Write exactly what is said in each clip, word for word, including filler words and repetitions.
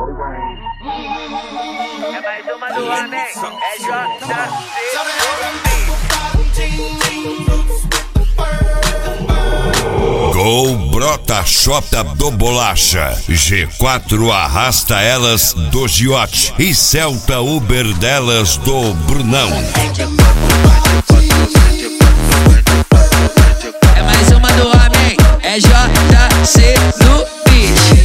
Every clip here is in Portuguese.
É mais uma do homem, é J C. Gol brota Xota do Bolacha, G quatro arrasta elas do Giote e Celta Uber delas do Brunão. É mais uma do homem, é J C no beat.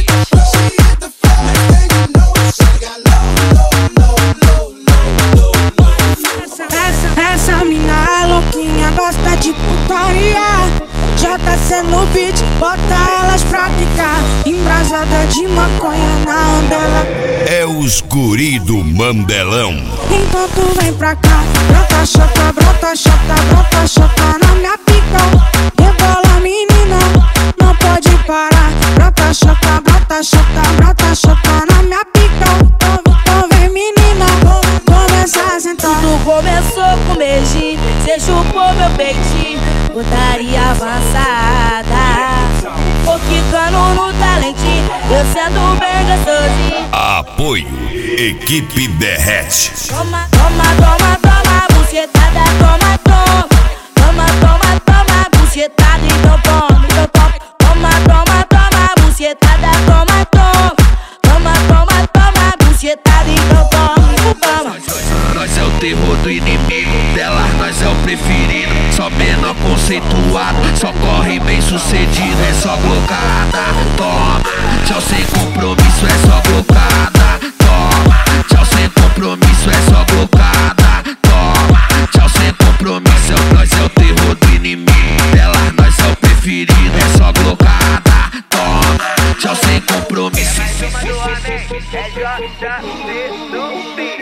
Essa, essa mina é louquinha, gosta de putaria. J C no beat, bota elas pra ficar embrasada de maconha na andela. É os guri do Mandelão. Então tu vem pra cá, brota xota, brota xota, brota xota na minha pica. Rebola menina, não pode parar. Brota xota, brota xota, brota xota na minha pica. Então, então vem menina, começa a sentar. Tudo começou com beijinho, cê chupou meu peitinho. Putaria avançada, vou quicando no talentinho, eu sendo bem gostosinho. Apoio, equipe derrete. Toma, toma, toma, toma, bucetada, toma, toma. Toma, toma, toma, bucetada, então toma, então toma. Toma, toma, toma, bucetada, toma, toma. Toma, toma, toma, bucetada, então toma, então toma. Nós é o terror do inimigo, delas nós é o preferido. Só menor conceituado, só corre bem sucedido. É só glocada, toma. Tchau sem compromisso, é só glocada, toma. Tchau sem compromisso, é só glocada, toma. Tchau sem compromisso, é nós é o terror do inimigo, delas nós é o preferido. É só glocada, toma. Tchau sem compromisso. Uma do homem, é J C no beat.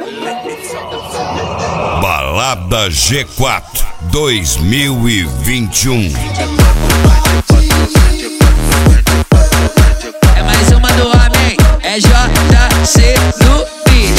Balada G quatro dois mil e vinte e um. É mais uma do homem, é J C no beat.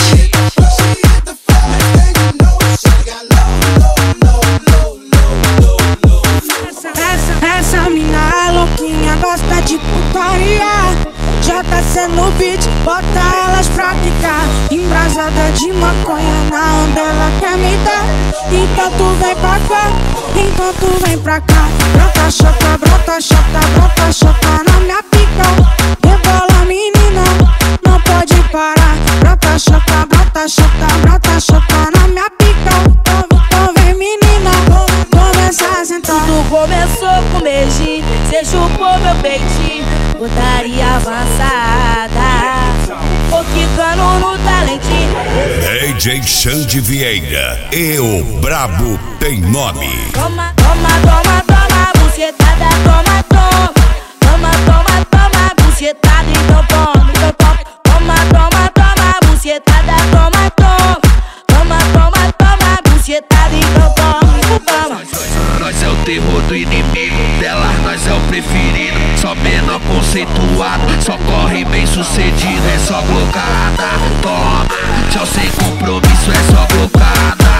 Essa, essa mina é louquinha, gosta de putaria. J C no beat, bota elas pra ficar embrasada de maconha na andela. Quer me dar? Então tu vem pra cá, então tu vem pra cá. Brota xota, brota xota, brota xota na minha pica. Rebola menina, não pode parar. Brota xota, brota xota, brota xota na minha pica. Então, então vem menina, começa a sentar. Tudo começou com beijinho, cê chupou meu peitinho. Putaria avançada, vou quicando no talentinho. D J Xande Vieira e o Brabo tem nome. Toma, toma, toma, toma, bucetada, toma, toma. Toma, toma, toma, bucetada, então toma, então toma. Toma, toma, toma, bucetada, toma, toma. Toma, toma, toma, bucetada, então toma, então toma. Nós é o terror do inimigo, delas nós é o preferido. Só menor conceituado, só corre bem sucedido. É só glocada, toma. Tchau sem compromisso, é só glocada,